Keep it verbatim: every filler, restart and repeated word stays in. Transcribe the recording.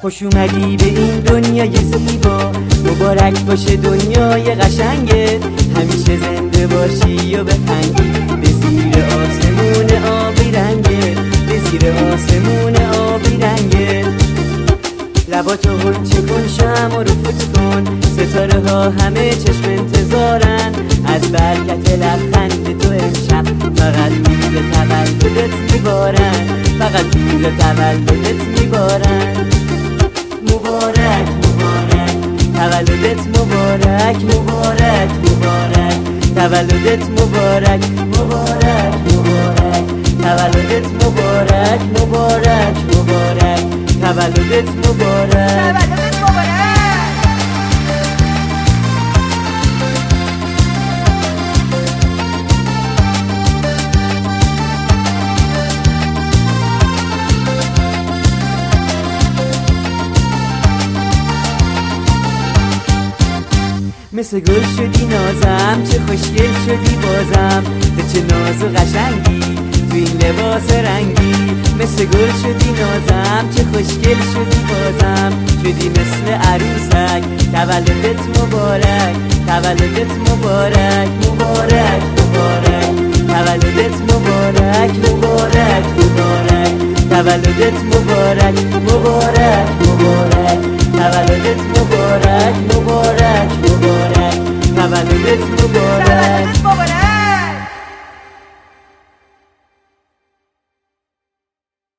خوش اومدی به این دنیای زیبا، مبارک باشه دنیای قشنگت، همیشه زنده باشی و بخندی به زیر آسمون آبی رنگت، به زیر آسمون آبی رنگت. لباتو هلچه کن، شمع رو فوت کن، ستاره ها همه چشم انتظارن از برکت لبخند تو امشب، فقط روز تولدت میبارن، فقط روز تولدت میبارن. مبارک مبارک تولدت مبارک، مبارک مبارک تولدت مبارک، مبارک مبارک تولدت مبارک، مبارک مبارک تولدت مبارک، تولدت مبارک. مثل گل شدی نازم، چه خوشگل شدی بازم، تو چه ناز و قشنگی تو این لباس رنگی. مثل گل شدی نازم، چه خوشگل شدی بازم، شدی مثل عروسک. تولدت مبارک، تولدت مبارک، مبارک مبارک تولدت مبارک، مبارک مبارک تولدت مبارک، مبارک مبارک تولدت مبارک، مبارک مبارک تولدت مبارک.